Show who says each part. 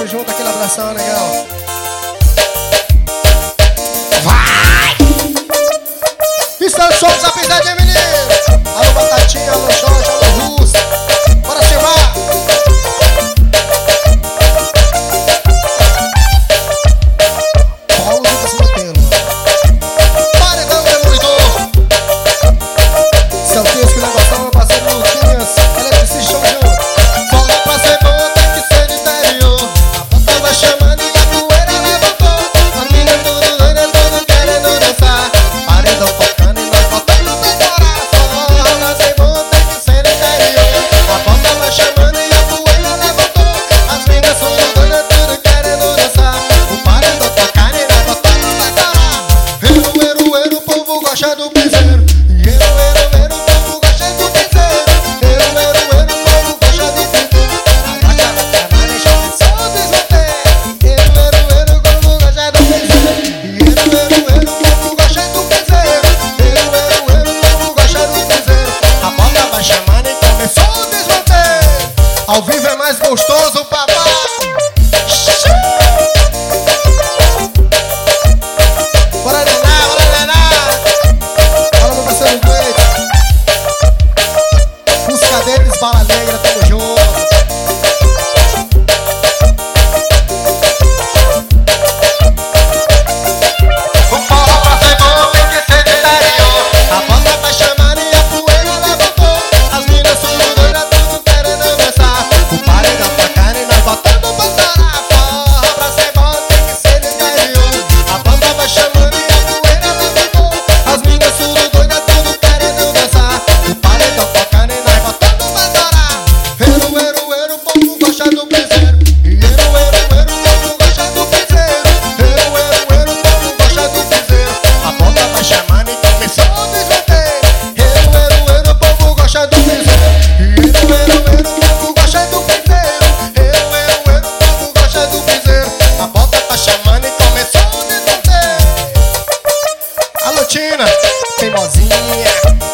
Speaker 1: tamo junto, aquele abração, legal.
Speaker 2: Vai!
Speaker 1: Estão shows, a pisadinha, menino. Alô, Batatinha, alô, Jorge, alô, Russo. Bora chamar. Paulo Lucas Monteiro. Paredão Demolidor. Seu texto que negociou, meu parceiro Luquinhas. Eletricista, show junto. Folga pra ser bom, tem que ser de interior. A ponta vai chamando e a poeira levantou. As minas tudo doida, tudo querendo dançar. Paredão tocando e nós botando pra torar. Folga pra ser bom, tem que ser de interior. A ponta vai chamando e a poeira levantou. As minas tudo doida, tudo querendo dançar. O paredão tocando e nós botando pra torar. Eru, o povo gosta do piseiro. Eru, o povo gosta do piseiro. Eru, o povo gosta do piseiro. Agacha na perna, deixa o som desmanter. Eru, o povo gosta do piseiro. Eru, o povo gosta do piseiro. Eru, o povo gosta do piseiro. A bota vai chamando e começou o desmanter. Ao vivo é mais gostoso, papai. Bora danar, bora danar. Fala, meu parceiro Cleiton. Música deles, Bala Negra, tamo junto. O forró pra ser bom tem que ser de interior. A banda vai chamando e a poeira levantou. As minas tudo doidas, tudo querendo dançar. O paredão tocando e nós botando pra torar. Forró pra ser bom tem que ser de interior. A banda vai chamando e a poeira levantou. As minas tudo doidas, tudo querendo dançar. O paredão tocando e nós botando pra torar. Eru, o povo gosta do piseiro. Eru, o povo gosta do piseiro. Eru, o povo gosta do piseiro. A banda vai chamando e começou a desmanter. Eru, o povo gosta do piseiro. Eru, o povo gosta do piseiro. Eru, o povo gosta do piseiro. A banda tá chamando e começou a desmanter. Alô, Tina, teimosinha.